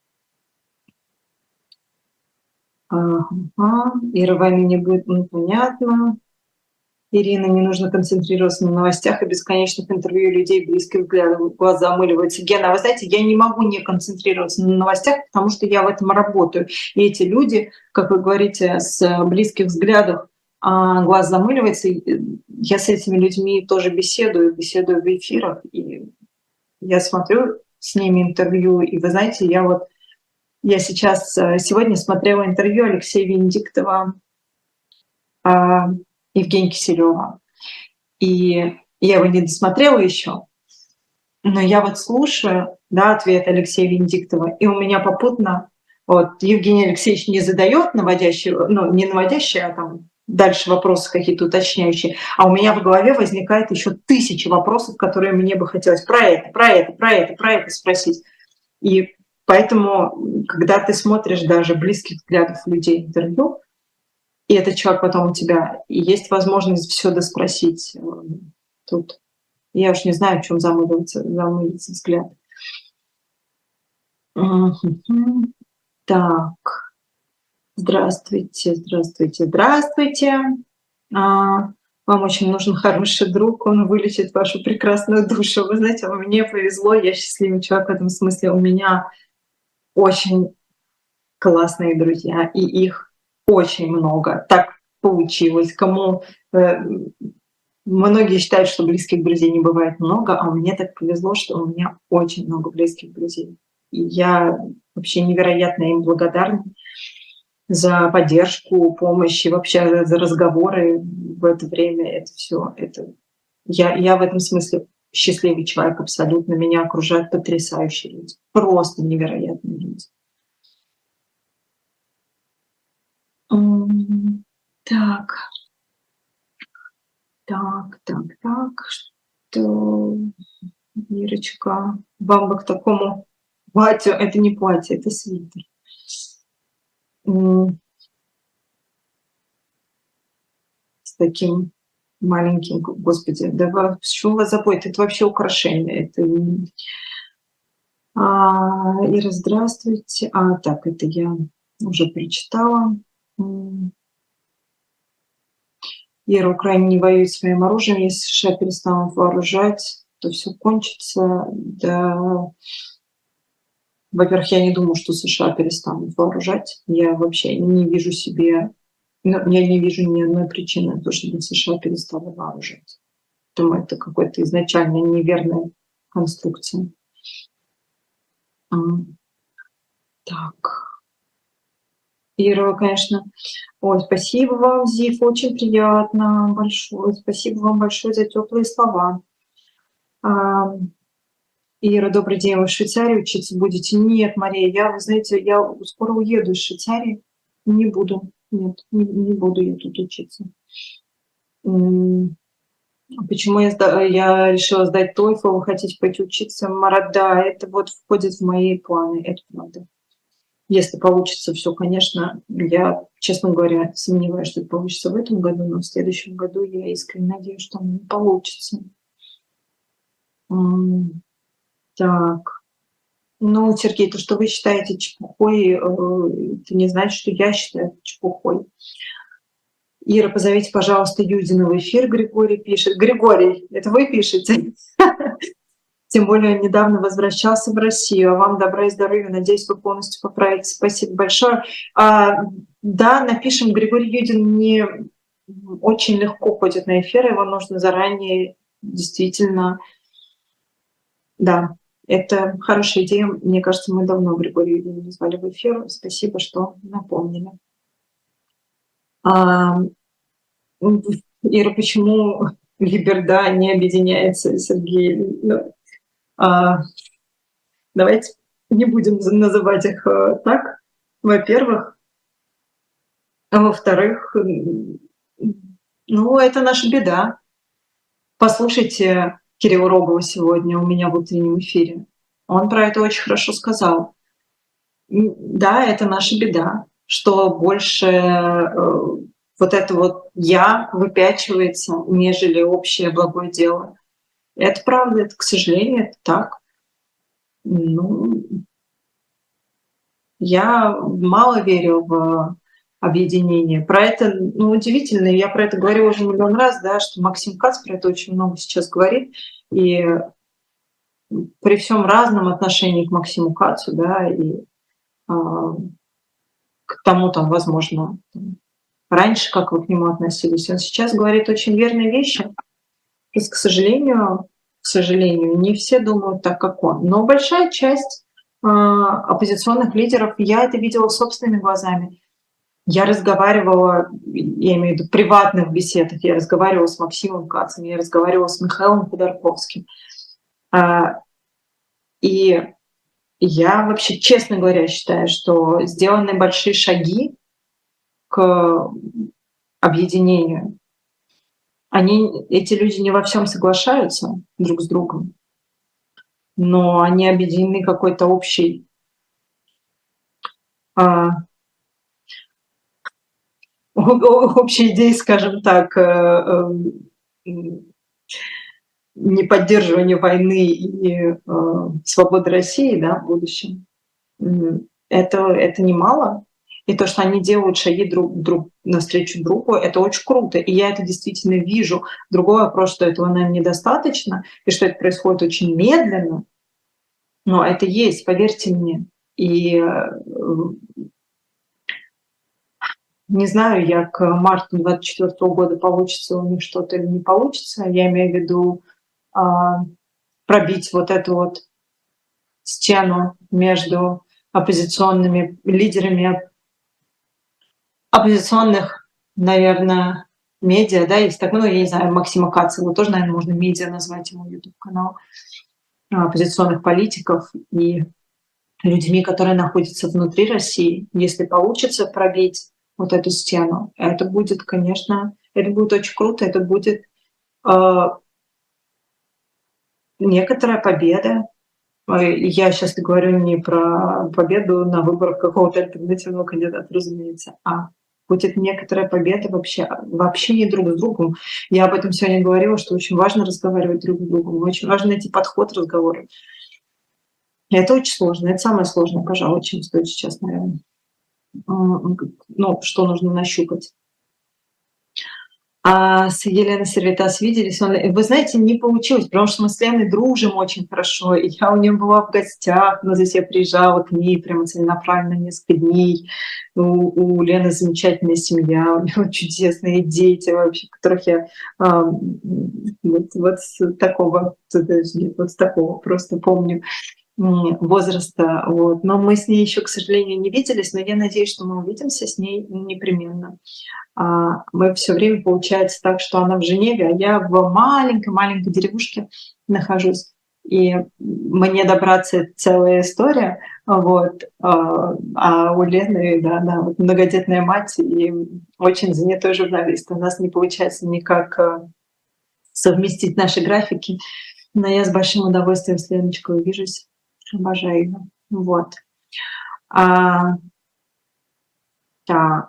Ага. Ира, вами не будет, понятно. Ирина, не нужно концентрироваться на новостях и бесконечных интервью людей, близких взглядов, глаз замыливается. Гена, вы знаете, я не могу не концентрироваться на новостях, потому что я в этом работаю. И эти люди, как вы говорите, с близких взглядов глаз замыливается. Я с этими людьми тоже беседую в эфирах, и я смотрю с ними интервью, и вы знаете, я сейчас сегодня смотрела интервью Алексея Венедиктова, Евгения Киселева. И я его не досмотрела еще, но я вот слушаю, да, ответ Алексея Венедиктова, и у меня попутно вот Евгений Алексеевич не задает наводящие, ну, не наводящие, а там дальше вопросы какие-то уточняющие, а у меня в голове возникает еще тысячи вопросов, которые мне бы хотелось про это спросить. И поэтому, когда ты смотришь даже близких взглядов людей интервью, и этот человек потом у тебя, и есть возможность все доспросить тут. Я уж не знаю, в чем замыливается взгляд. Мгм. Так, здравствуйте. А, Вам очень нужен хороший друг, он вылечит вашу прекрасную душу. Вы знаете, мне повезло, я счастливый человек в этом смысле. У меня очень классные друзья, и их очень много. Так получилось. Э, Многие считают, что близких друзей не бывает много, а мне так повезло, что у меня очень много близких друзей. И я вообще невероятно им благодарна за поддержку, помощь и вообще за разговоры в это время. Это все. Я в этом смысле счастливый человек абсолютно. Меня окружают потрясающие люди. Просто невероятные люди. М, Так, так. Что, Ирочка, вам бы к такому платью, это не платье, это свитер. М, С таким маленьким, господи, да что вас заботит, это вообще украшение. Ира, здравствуйте. Так, это я уже прочитала. М, Ира, Украина не воюет своим оружием. Если США перестанут вооружать, то все кончится. Да, во-первых, я не думаю, что США перестанут вооружать. Я вообще не вижу себе, ну, я не вижу ни одной причины, то, чтобы США перестали вооружать. Думаю, это какая-то изначально неверная конструкция. М, Так, Ира, конечно. Ой, спасибо вам, Зив, очень приятно, большое. Спасибо вам большое за теплые слова. А, Ира, добрый день. Вы в Швейцарии учиться будете? Нет, Мария, вы знаете, я скоро уеду из Швейцарии. Не буду. Нет, не буду я тут учиться. М, Почему я решила сдать TOEFL? Вы хотите пойти учиться? Марат, да, это вот входит в мои планы, это правда. Если получится все, конечно, я, честно говоря, сомневаюсь, что это получится в этом году, но в следующем году я искренне надеюсь, что у меня получится. М, Так. Ну, Сергей, то, что вы считаете чепухой, это не значит, что я считаю это чепухой. Ира, позовите, пожалуйста, Юдина в эфир, Григорий пишет. Григорий, это вы пишете? Тем более он недавно возвращался в Россию. А вам добра и здоровья. Надеюсь, вы полностью поправитесь. Спасибо большое. Да, напишем. Григорий Юдин не очень легко ходит на эфир. Его нужно заранее действительно, да. Это хорошая идея. Мне кажется, мы давно Григория Юрьевну не звали в эфир. Спасибо, что напомнили. А, Ира, почему Либерда не объединяется, Сергей? Ну, а, давайте не будем называть их так, во-первых. А во-вторых, ну, это наша беда. Послушайте Кирилла Рогова сегодня у меня в утреннем эфире. Он про это очень хорошо сказал. Да, это наша беда, что больше вот это вот «я» выпячивается, нежели общее благое дело. Это правда, это, к сожалению, это так. Ну, я мало верю в объединение. Про это, ну, удивительно, я про это говорю уже миллион раз, да, что Максим Кац про это очень много сейчас говорит. И при всем разном отношении к Максиму Кацу, да, и к тому, там, возможно, раньше, как вы к нему относились, он сейчас говорит очень верные вещи. Просто, к сожалению, не все думают так, как он. Но большая часть оппозиционных лидеров, я это видела собственными глазами. Я разговаривала, я имею в виду приватных беседах, я разговаривала с Максимом Кацем, я разговаривала с Михаилом Ходорковским. И я вообще, честно говоря, считаю, что сделаны большие шаги к объединению. Эти люди не во всем соглашаются друг с другом, но они объединены какой-то общей общей идеей, скажем так, неподдерживания войны и свободы России, да, в будущем. Это немало. И то, что они делают шаги друг навстречу другу, это очень круто. И я это действительно вижу. Другой вопрос, что этого, наверное, недостаточно, и что это происходит очень медленно. Но это есть, поверьте мне. И не знаю, я к марту 2024 года получится у них что-то или не получится. Я имею в виду пробить вот эту вот стену между оппозиционными лидерами оппозиционных, наверное, медиа, да, есть так, ну, я не знаю, Максима Кацева тоже, наверное, можно медиа назвать, ему YouTube-канал, оппозиционных политиков и людьми, которые находятся внутри России. Если получится пробить вот эту стену, это будет, конечно, это будет очень круто, это будет некоторая победа. Я сейчас говорю не про победу на выборах какого-то альтернативного кандидата, разумеется, а будет некоторая победа вообще в общении друг с другом. Я об этом сегодня говорила, что очень важно разговаривать друг с другом, очень важно найти подход разговора. И это очень сложно, это самое сложное, пожалуй, чем стоит сейчас, наверное. Ну, что нужно нащупать. С Еленой Сервитас виделись. Вы знаете, не получилось, потому что мы с Леной дружим очень хорошо. И я у нее была в гостях, но здесь я приезжала к ней прямо целенаправленно несколько дней. У Лены замечательная семья, у нее чудесные дети вообще, которых я вот с такого просто помню возраста. Вот. Но мы с ней еще, к сожалению, не виделись, но я надеюсь, что мы увидимся с ней непременно. Мы все время получается так, что она в Женеве, а я в маленькой-маленькой деревушке нахожусь. И мне добраться — это целая история. Вот. А у Лены, да, вот многодетная мать и очень занятой журналист. У нас не получается никак совместить наши графики. Но я с большим удовольствием с Леночкой увижусь. Обожаю ее. Вот. Так.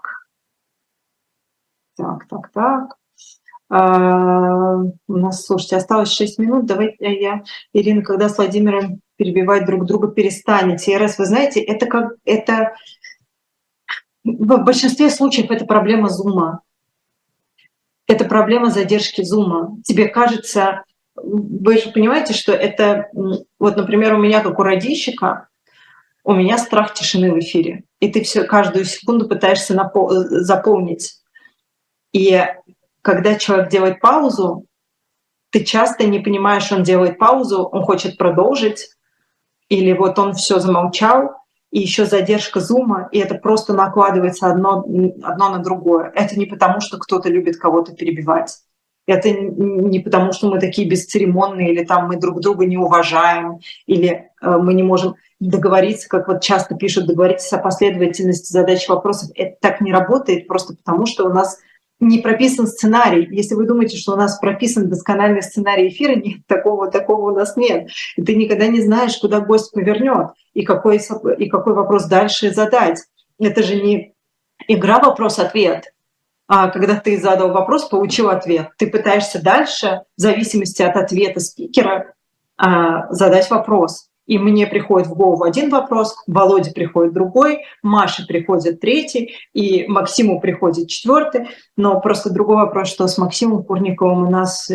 У нас, слушайте, осталось 6 минут. Давайте Ирина, когда с Владимиром перебивать друг друга, перестанете. И раз вы знаете, это в большинстве случаев это проблема зума. Это проблема задержки зума. Тебе кажется, вы же понимаете, что это, вот, например, у меня, как у радищика, у меня страх тишины в эфире. И ты каждую секунду пытаешься заполнить. И когда человек делает паузу, ты часто не понимаешь, он делает паузу, он хочет продолжить, или вот он все замолчал, и еще задержка зума, и это просто накладывается одно на другое. Это не потому, что кто-то любит кого-то перебивать. Это не потому, что мы такие бесцеремонные, или там мы друг друга не уважаем, или мы не можем договориться, как вот часто пишут, договориться о последовательности задач вопросов. Это так не работает просто потому, что у нас не прописан сценарий. Если вы думаете, что у нас прописан доскональный сценарий эфира, нет, такого у нас нет. И ты никогда не знаешь, куда гость повернет и какой вопрос дальше задать. Это же не игра вопрос-ответ. А когда ты задал вопрос, получил ответ. Ты пытаешься дальше, в зависимости от ответа спикера, задать вопрос. И мне приходит в голову один вопрос, Володе приходит другой, Маше приходит третий, и Максиму приходит четвертый. Но просто другой вопрос, что с Максимом Курниковым у нас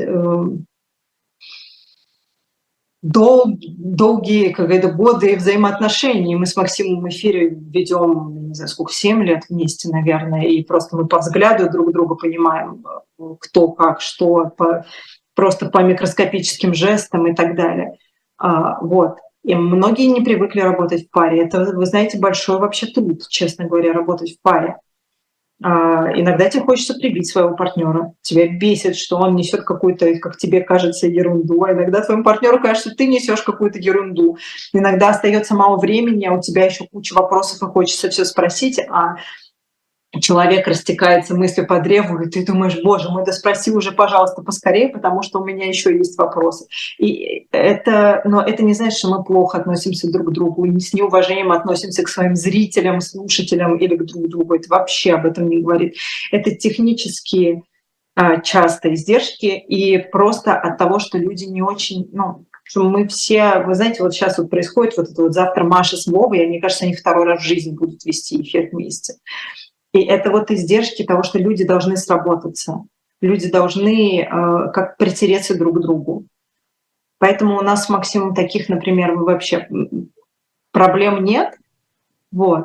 долгие годы взаимоотношений. Мы с Максимом в эфире ведем, не знаю, сколько, 7 лет вместе, наверное, и просто мы по взгляду друг друга понимаем, кто, как, что, просто по микроскопическим жестам и так далее. Вот. И многие не привыкли работать в паре. Это, вы знаете, большой вообще труд, честно говоря, работать в паре. Иногда тебе хочется прибить своего партнера. Тебя бесит, что он несет какую-то, как тебе кажется, ерунду. А иногда твоему партнеру кажется, что ты несешь какую-то ерунду. Иногда остается мало времени, а у тебя еще куча вопросов, и хочется все спросить, а человек растекается мыслью по древу, и ты думаешь, боже мой, да спроси уже, пожалуйста, поскорее, потому что у меня еще есть вопросы. Но это не значит, что мы плохо относимся друг к другу, и с неуважением относимся к своим зрителям, слушателям или к друг другу. Это вообще об этом не говорит. Это технические часто издержки, и просто от того, что люди не очень, что мы все, вы знаете, вот сейчас вот происходит вот это вот завтра Маша с Вовой, и мне кажется, они второй раз в жизни будут вести эфир вместе. И это вот издержки того, что люди должны сработаться. Люди должны как притереться друг к другу. Поэтому у нас с Максимом таких, например, вообще проблем нет. Вот.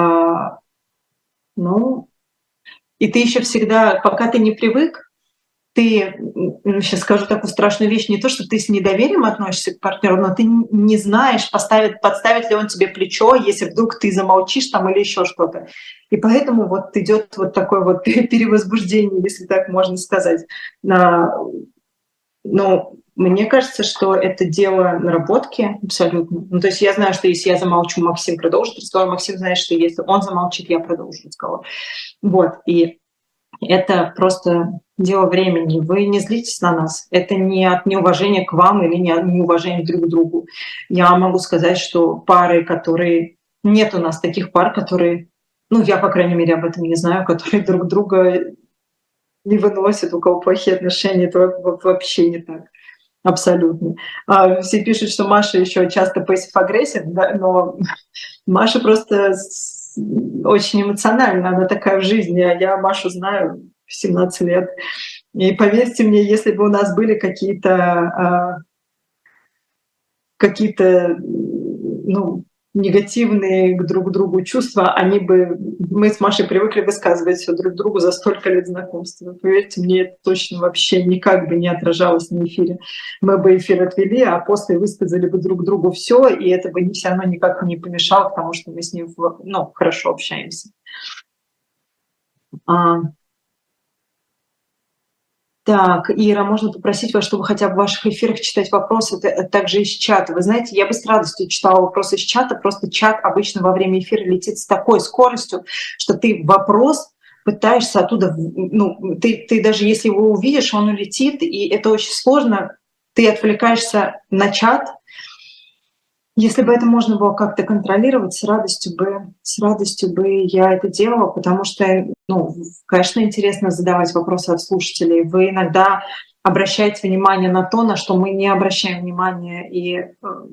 И ты еще всегда, пока ты не привык, ты, сейчас скажу такую страшную вещь, не то, что ты с недоверием относишься к партнеру, но ты не знаешь, подставит ли он тебе плечо, если вдруг ты замолчишь там или еще что-то. И поэтому вот идет вот такое вот перевозбуждение, если так можно сказать. Но мне кажется, что это дело наработки абсолютно. То есть я знаю, что если я замолчу, Максим продолжит разговор. Максим знает, что если он замолчит, я продолжу разговор. Вот. И это просто дело времени. Вы не злитесь на нас. Это не от неуважения к вам или не от неуважения друг к другу. Я могу сказать, что пары, которые... Нет у нас таких пар, которые... я, по крайней мере, об этом не знаю, которые друг друга не выносят, у кого плохие отношения. Это вообще не так. Абсолютно. Все пишут, что Маша еще часто пассив-агрессив, да, но Маша просто очень эмоциональна, она такая в жизни. Я Машу знаю 17 лет. И поверьте мне, если бы у нас были какие-то негативные к друг другу чувства, мы с Машей привыкли высказывать все друг другу за столько лет знакомства. Поверьте мне, это точно вообще никак бы не отражалось на эфире. Мы бы эфир отвели, а после высказали бы друг другу все, и это бы все равно никак не помешало, потому что мы с ним хорошо общаемся. Так, Ира, можно попросить вас, чтобы хотя бы в ваших эфирах читать вопросы, также из чата. Вы знаете, я бы с радостью читала вопросы из чата, просто чат обычно во время эфира летит с такой скоростью, что ты вопрос пытаешься оттуда, ты даже если его увидишь, он улетит, и это очень сложно, ты отвлекаешься на чат. Если бы это можно было как-то контролировать, с радостью бы я это делала, потому что, конечно, интересно задавать вопросы от слушателей. Вы иногда обращаете внимание на то, на что мы не обращаем внимания. И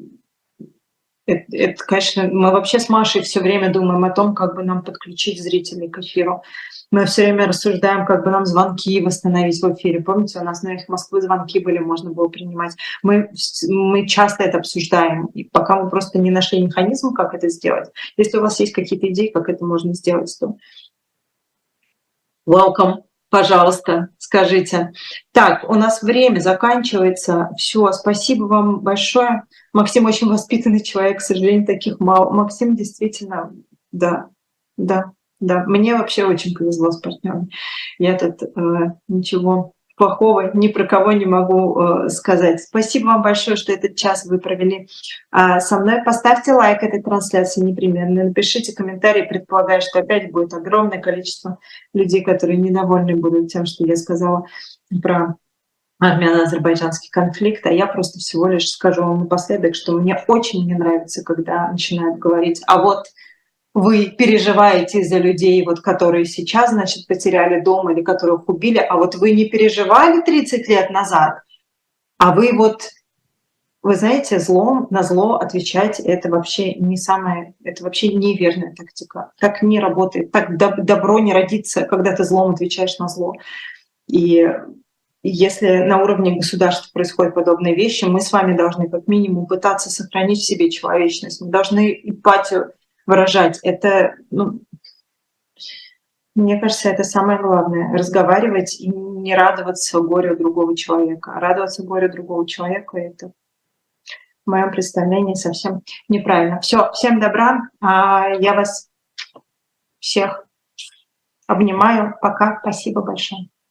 это, конечно, мы вообще с Машей все время думаем о том, как бы нам подключить зрителей к эфиру. Мы все время рассуждаем, как бы нам звонки восстановить в эфире. Помните, у нас на «Эхе Москвы» звонки были, можно было принимать. Мы часто это обсуждаем, и пока мы просто не нашли механизм, как это сделать. Если у вас есть какие-то идеи, как это можно сделать, то welcome, пожалуйста, скажите. Так, у нас время заканчивается. Все, спасибо вам большое. Максим очень воспитанный человек, к сожалению, таких мало. Максим действительно, да, да, да. Мне вообще очень повезло с партнером. Я тут ничего плохого ни про кого не могу сказать. Спасибо вам большое, что этот час вы провели со мной. Поставьте лайк этой трансляции непременно. Напишите комментарий. Предполагаю, что опять будет огромное количество людей, которые недовольны будут тем, что я сказала про армяно-азербайджанский конфликт, а я просто всего лишь скажу вам напоследок, что мне очень не нравится, когда начинают говорить, а вот вы переживаете из-за людей, вот, которые сейчас, значит, потеряли дом или которых убили, а вот вы не переживали 30 лет назад, а вы вот, вы знаете, злом на зло отвечать — это вообще не самое, это вообще неверная тактика. Так не работает, так добро не родится, когда ты злом отвечаешь на зло. И если на уровне государства происходят подобные вещи, мы с вами должны как минимум пытаться сохранить в себе человечность. Мы должны эмпатию выражать. Это, ну, мне кажется, это самое главное. Разговаривать и не радоваться горю другого человека. А радоваться горю другого человека — это в моем представлении совсем неправильно. Все, всем добра. Я вас всех обнимаю. Пока. Спасибо большое.